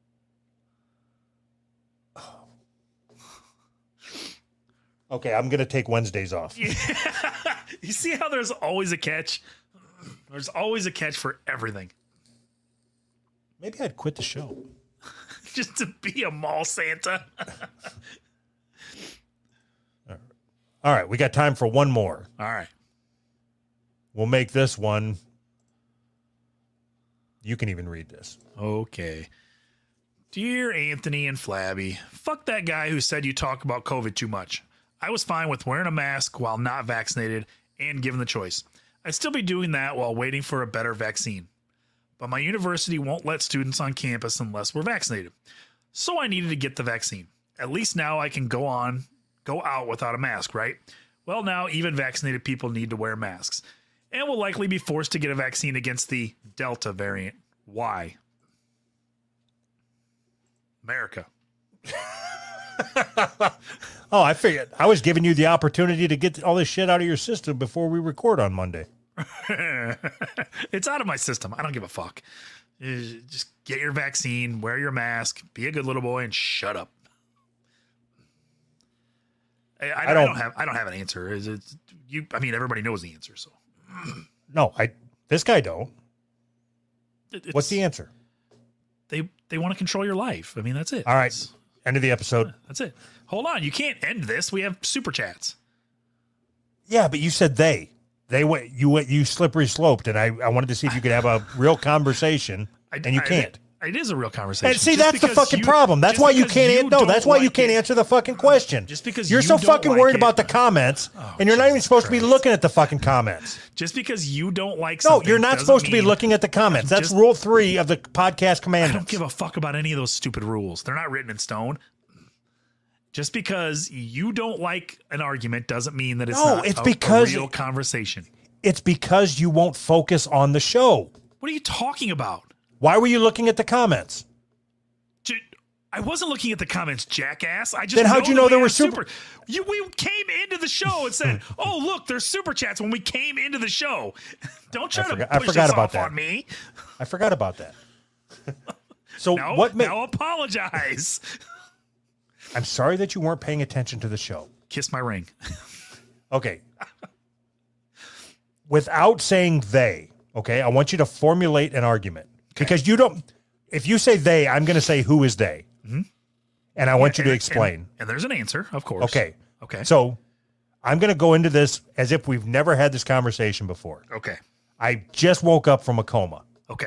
Okay, I'm going to take Wednesdays off. Yeah. You see how there's always a catch? There's always a catch for everything. Maybe I'd quit the show. Just to be a mall Santa. All right, we got time for one more. All right. We'll make this one. You can even read this. Okay. Dear Anthony and Flabby, fuck that guy who said you talk about COVID too much. I was fine with wearing a mask while not vaccinated and given the choice. I'd still be doing that while waiting for a better vaccine. But my university won't let students on campus unless we're vaccinated. So I needed to get the vaccine. At least now I can go out without a mask, right? Well, now even vaccinated people need to wear masks and will likely be forced to get a vaccine against the Delta variant. Why? America. Oh, I figured I was giving you the opportunity to get all this shit out of your system before we record on Monday. It's out of my system. I don't give a fuck. Just get your vaccine, wear your mask, be a good little boy, and shut up. I don't have an answer. Is it you? I mean, everybody knows the answer. So no, this guy don't. What's the answer? They want to control your life. I mean, that's it. All right. End of the episode. That's it. Hold on. You can't end this. We have super chats. Yeah, but you said they went, you slippery sloped, and I wanted to see if you could have a real conversation, and you can't. It is a real conversation. And see, that's the fucking problem. That's why you can't. No, that's why you can't answer the fucking question. Just because you're so fucking worried about the comments, and you're not even supposed to be looking at the fucking comments. Just because you don't like something, no, you're not supposed to be looking at the comments. That's rule 3 of the podcast commandments. I don't give a fuck about any of those stupid rules. They're not written in stone. Just because you don't like an argument doesn't mean that it's not a real conversation. It's because you won't focus on the show. What are you talking about? Why were you looking at the comments? I wasn't looking at the comments, jackass. I just Then how'd you know that we there were had super- We came into the show and said, "Oh, look, there's super chats." When we came into the show, don't try to I push forgot this about off that. on me. I forgot about that. So Now, what? now apologize. I'm sorry that you weren't paying attention to the show. Kiss my ring. Okay. Without saying they, okay, I want you to formulate an argument because you don't. If you say they, I'm going to say who is they, and I want you to explain. And there's an answer, of course. Okay. Okay. So I'm going to go into this as if we've never had this conversation before. Okay. I just woke up from a coma. Okay.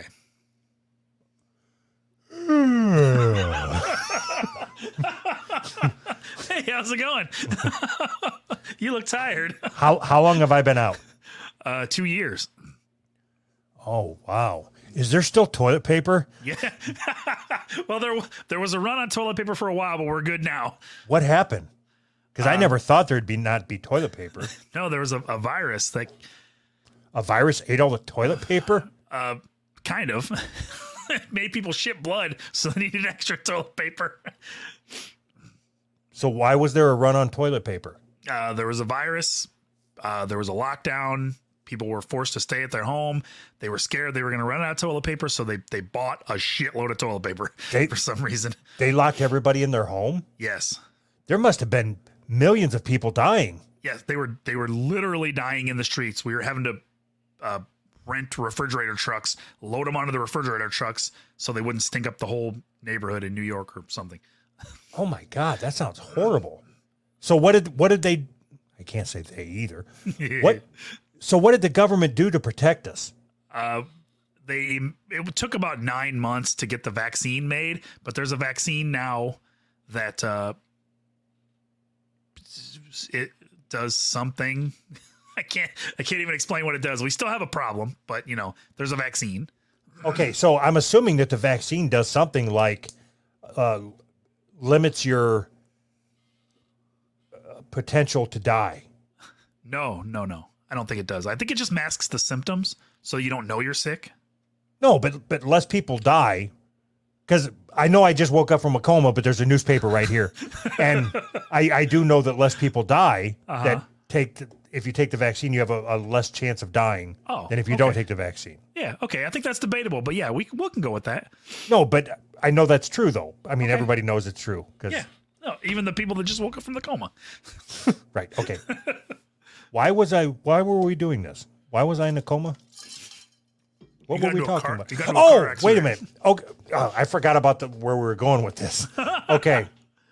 Hey, how's it going? You look tired. How long have I been out? 2 years. Oh, wow. Is there still toilet paper? Yeah. Well, there was a run on toilet paper for a while, but we're good now. What happened? Because I never thought there'd not be toilet paper. No, there was a virus that A virus ate all the toilet paper? kind of made people shit blood, so they needed extra toilet paper. So why was there a run on toilet paper? There was a virus. There was a lockdown. People were forced to stay at their home. They were scared they were going to run out of toilet paper, so they bought a shitload of toilet paper for some reason. They locked everybody in their home? Yes. There must have been millions of people dying. Yes, they were literally dying in the streets. We were having to rent refrigerator trucks, load them onto the refrigerator trucks so they wouldn't stink up the whole neighborhood in New York or something. Oh my God, that sounds horrible. So what did they, I can't say they either. What did the government do to protect us? It took about 9 months to get the vaccine made, but there's a vaccine now that it does something. I can't even explain what it does. We still have a problem, but there's a vaccine. Okay, so I'm assuming that the vaccine does something like limits your potential to die. No. I don't think it does. I think it just masks the symptoms so you don't know you're sick. No, but less people die. Because I know I just woke up from a coma, but there's a newspaper right here. And I do know that less people die that if you take the vaccine, you have a less chance of dying than if you don't take the vaccine. Yeah, okay. I think that's debatable, but yeah, we can go with that. No, but I know that's true, though. I mean, everybody knows it's true. Yeah. No, even the people that just woke up from the coma. Right, okay. Why were we doing this? Why was I in a coma? What were we talking about? Oh, wait a minute. Okay, I forgot about where we were going with this. Okay.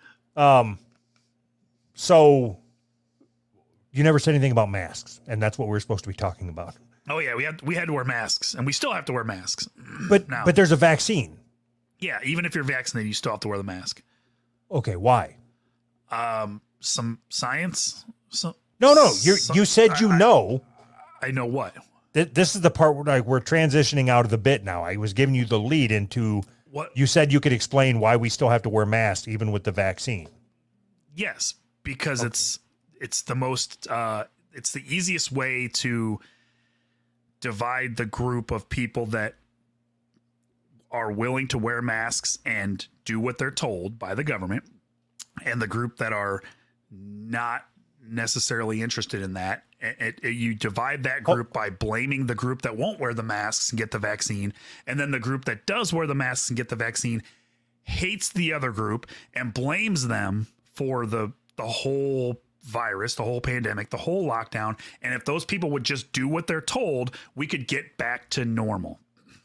So you never said anything about masks, and that's what we're supposed to be talking about. Oh yeah, we had to wear masks, and we still have to wear masks. But now. But there's a vaccine. Yeah, even if you're vaccinated, you still have to wear the mask. Okay, why? Some science. No. You said know. I know what. This is the part where we're transitioning out of the bit now. I was giving you the lead into what you said. You could explain why we still have to wear masks even with the vaccine. Yes, because it's the most it's the easiest way to divide the group of people that are willing to wear masks and do what they're told by the government, and the group that are not necessarily interested in that. You divide that group by blaming the group that won't wear the masks and get the vaccine, and then the group that does wear the masks and get the vaccine hates the other group and blames them for the whole virus, the whole pandemic, the whole lockdown. And if those people would just do what they're told, we could get back to normal.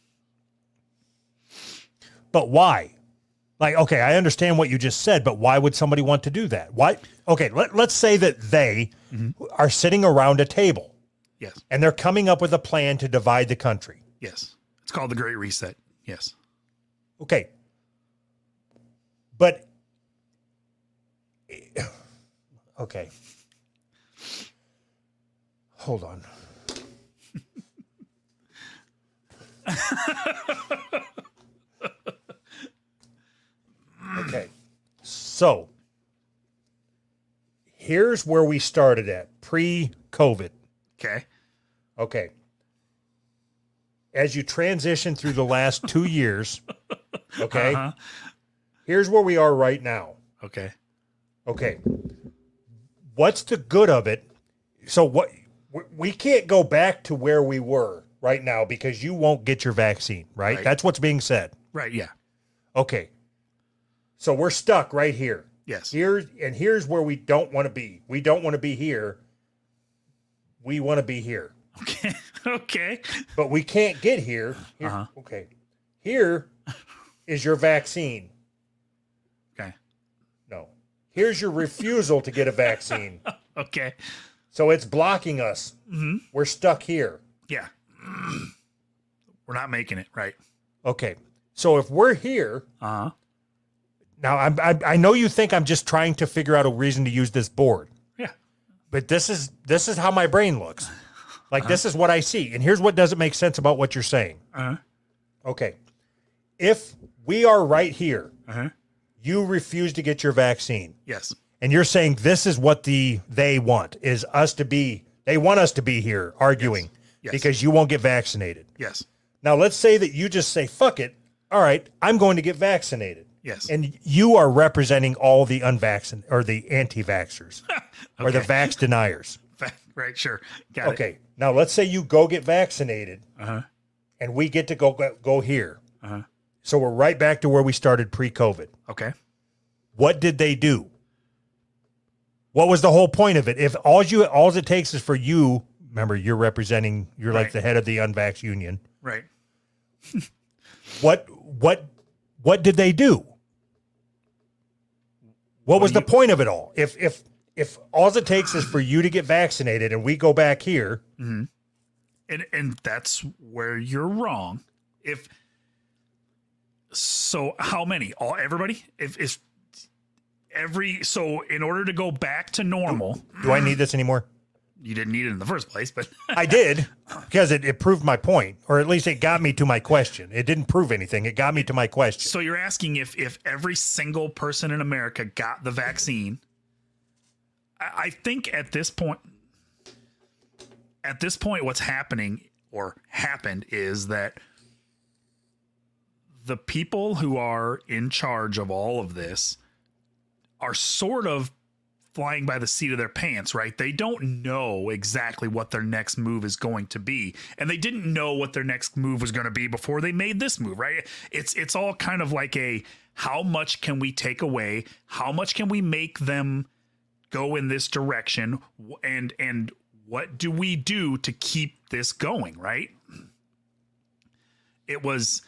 But why? Like, okay, I understand what you just said, but why would somebody want to do that? Why? Okay, let's say that they are sitting around a table. Yes. And they're coming up with a plan to divide the country. Yes. It's called the Great Reset. Yes. Okay. But, okay. Hold on. Okay. So, here's where we started at pre-COVID. Okay. Okay. As you transition through the last 2 years, okay, Here's where we are right now. Okay. Okay. What's the good of it? So what we can't go back to where we were right now because you won't get your vaccine, right? Right. That's what's being said. Right. Yeah. Okay. So we're stuck right here. Yes. Here's where we don't want to be. We don't want to be here. We want to be here. Okay. Okay. But we can't get here. Okay. Here is your vaccine. Okay. No. Here's your refusal to get a vaccine. Okay. So it's blocking us. Mm-hmm. We're stuck here. Yeah. We're not making it right. Okay. So if we're here, Uh-huh. now I know you think I'm just trying to figure out a reason to use this board. Yeah. But this is how my brain looks. Like this is what I see. And here's what doesn't make sense about what you're saying. Uh-huh. Okay. If we are right here, Uh-huh. you refuse to get your vaccine. Yes. And you're saying this is what they want is us to be, they want us to be here arguing Yes. because you won't get vaccinated. Yes. Now let's say that you just say, fuck it. All right, I'm going to get vaccinated. Yes. And you are representing all the unvaccinated or the anti-vaxxers or the vax deniers. Right. Sure. Got it. Okay. Now let's say you go get vaccinated Uh-huh. and we get to go here. Uh-huh. So we're right back to where we started pre-COVID. Okay. What did they do? What was the whole point of it? If all it takes is for you, remember you're like Right. the head of the unvax union. Right. What did they do? What was the point of it all? If all it takes is for you to get vaccinated and we go back here, And that's where you're wrong. So how many? Everybody? So in order to go back to normal, do I need this anymore? you didn't need it in the first place, but I did because it proved my point, or at least it got me to my question. It didn't prove anything. It got me to my question. so you're asking if every single person in America got the vaccine. I think at this point, what's happening or happened is that the people who are in charge of all of this are sort of flying by the seat of their pants, right? They don't know exactly what their next move is going to be. And they didn't know what their next move was going to be before they made this move, right? It's all kind of like how much can we take away? How much can we make them go in this direction? And what do we do to keep this going, right? It was,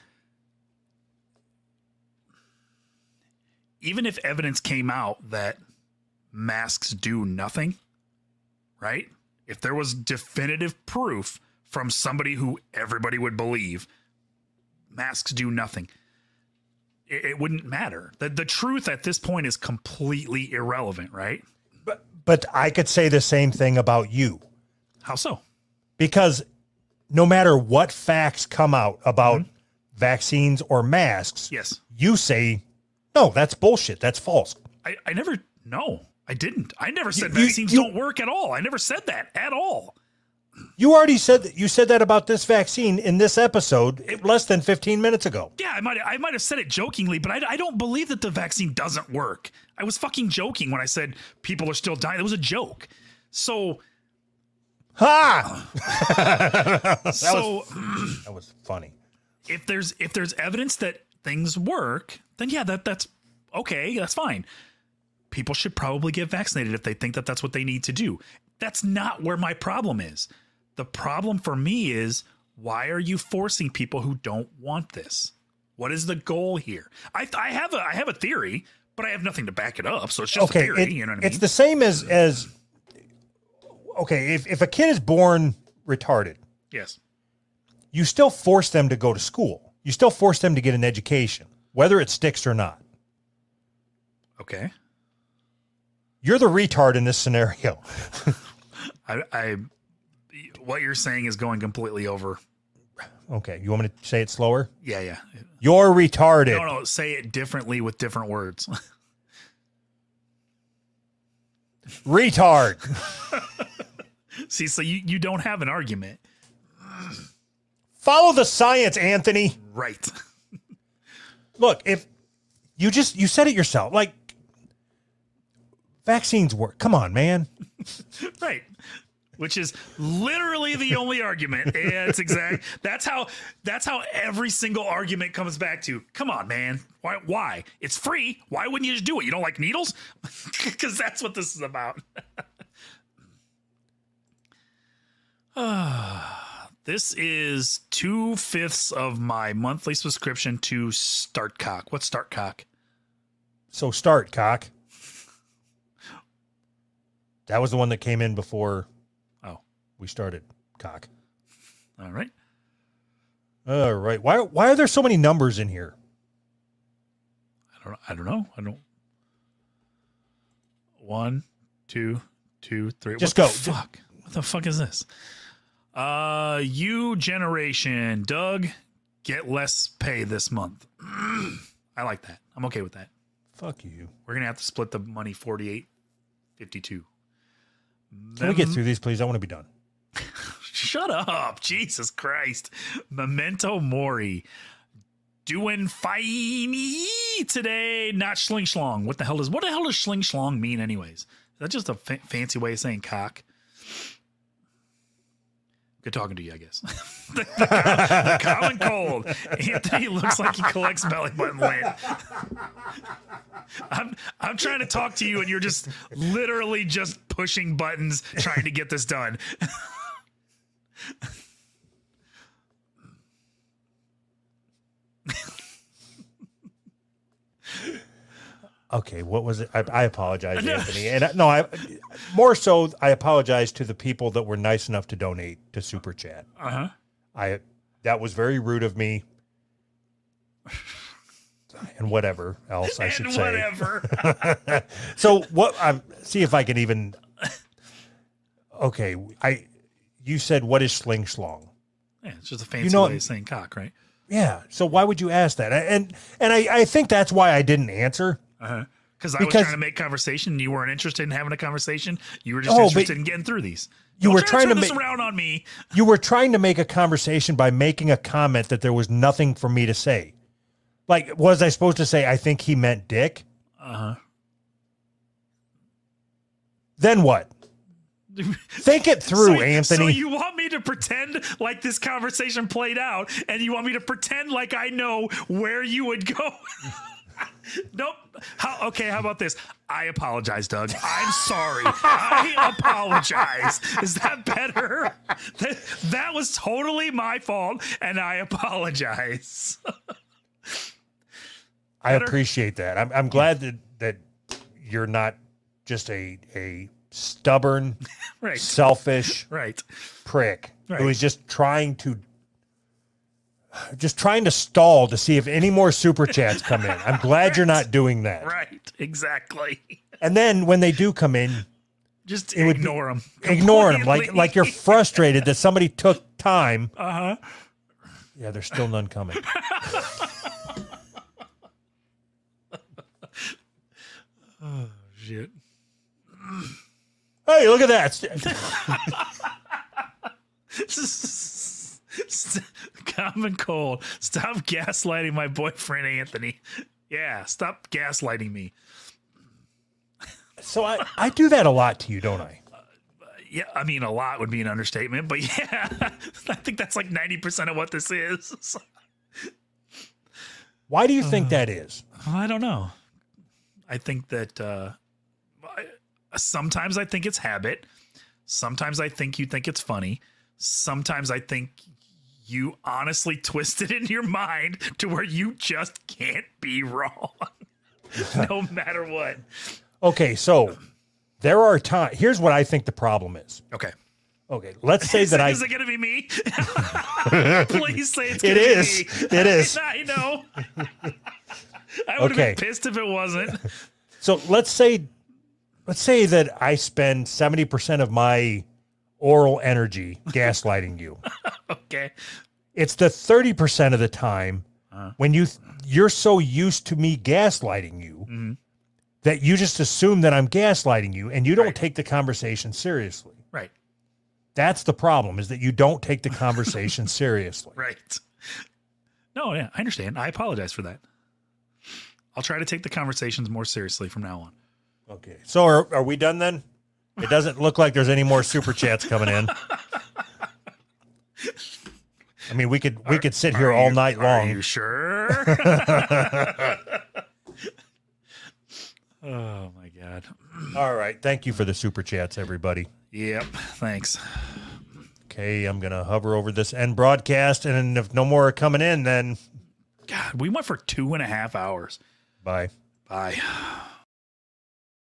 even if evidence came out that masks do nothing, right? If there was definitive proof from somebody who everybody would believe masks do nothing, it wouldn't matter. The truth at this point is completely irrelevant, right? But I could say the same thing about you. How so? Because no matter what facts come out about vaccines or masks, Yes. you say, no, that's bullshit. That's false. I never, no, I didn't. I never said You- vaccines you- don't work at all. I never said that at all. You already said that. You said that about this vaccine in this episode less than 15 minutes ago. Yeah, I might have said it jokingly, but I don't believe that the vaccine doesn't work. I was fucking joking when I said people are still dying. It was a joke. So, Ha! that was funny. if there's evidence that things work, then yeah, that's okay. That's fine. People should probably get vaccinated if they think that that's what they need to do. That's not where my problem is. The problem for me is, why are you forcing people who don't want this? What is the goal here? I have a theory, but I have nothing to back it up. So it's just a theory. You know what I mean? It's the same as okay, if a kid is born retarded, Yes. you still force them to go to school. You still force them to get an education, whether it sticks or not. Okay. You're the retard in this scenario. What you're saying is going completely over. Okay, you want me to say it slower? Yeah. You're retarded. No, say it differently with different words. Retard. See, so you don't have an argument. Follow the science, Anthony. Right. Look, if You said it yourself. Like, vaccines work. Come on, man. Right. Which is literally the only argument. Yeah, it's exact. That's how every single argument comes back to. Come on, man. Why? It's free. Why wouldn't you just do it? You don't like needles? Because that's what this is about. This is 2/5 of my monthly subscription to StartCock. What's StartCock? So start, cock. That was the one that came in before we started, cock. All right. All right. Why are there so many numbers in here? I don't know. 1, 2, 2, 3. Just what go. The fuck? What the fuck is this? You generation, Doug, get less pay this month. I like that. I'm okay with that. Fuck you. We're gonna have to split the money 48-52. Can we get through these, please? I want to be done. Shut up. Jesus Christ. Memento Mori. Doing fine today. Not schling schlong. What the hell does schling schlong mean anyways? Is that just a fancy way of saying cock? Good talking to you, I guess. the common cold. Anthony looks like he collects belly button lint. I'm trying to talk to you and you're just literally just pushing buttons trying to get this done. Okay, what was it? I apologize, Anthony. And more so, I apologize to the people that were nice enough to donate to Super Chat. That was very rude of me. And whatever else I should say. Whatever. So what? See if I can even. Okay, you said what is schling schlong? Yeah, it's just a fancy way of saying cock, right? Yeah. So why would you ask that? And I think that's why I didn't answer. Because I was trying to make conversation. And you weren't interested in having a conversation. You were just interested in getting through these. You were trying to turn this around on me. You were trying to make a conversation by making a comment that there was nothing for me to say. Like, was I supposed to say, I think he meant dick? Then what? Think it through, Anthony. So you want me to pretend like this conversation played out, and you want me to pretend like I know where you would go? Nope. How about this? I apologize, Doug. I'm sorry. I apologize. Is that better? That was totally my fault, and I apologize. I appreciate that. I'm glad that you're not just a stubborn, selfish prick who is just trying to stall to see if any more super chats come in. I'm glad you're not doing that. Right, exactly. And then when they do come in, just ignore them. Ignore them like you're frustrated that somebody took time. Yeah, there's still none coming. Oh shit. Hey, look at that. Common cold. Stop gaslighting my boyfriend, Anthony. Yeah, stop gaslighting me. So I do that a lot to you, don't I? Yeah, I mean, a lot would be an understatement, but yeah, I think that's like 90% of what this is. Why do you think that is? I don't know. I think that sometimes I think it's habit. Sometimes I think you think it's funny. Sometimes I think you honestly twist it in your mind to where you just can't be wrong, no matter what. Okay, so there are times. Here's what I think the problem is. Okay. Let's say that is it going to be me? Please say it's going to be me. It is. I know. I would have been pissed if it wasn't. So let's say that I spend 70% of my oral energy gaslighting you. Okay. It's the 30% of the time when you're so used to me gaslighting you that you just assume that I'm gaslighting you and you don't take the conversation seriously. Right. That's the problem, is that you don't take the conversation seriously. Right. No, yeah, I understand. I apologize for that. I'll try to take the conversations more seriously from now on. Okay. So are we done then? It doesn't look like there's any more super chats coming in. I mean, we could sit here all night long. Are you sure? Oh my God. All right. Thank you for the super chats, everybody. Yep. Thanks. Okay, I'm gonna hover over this end broadcast, and if no more are coming in, then God, we went for 2.5 hours. bye. Bye.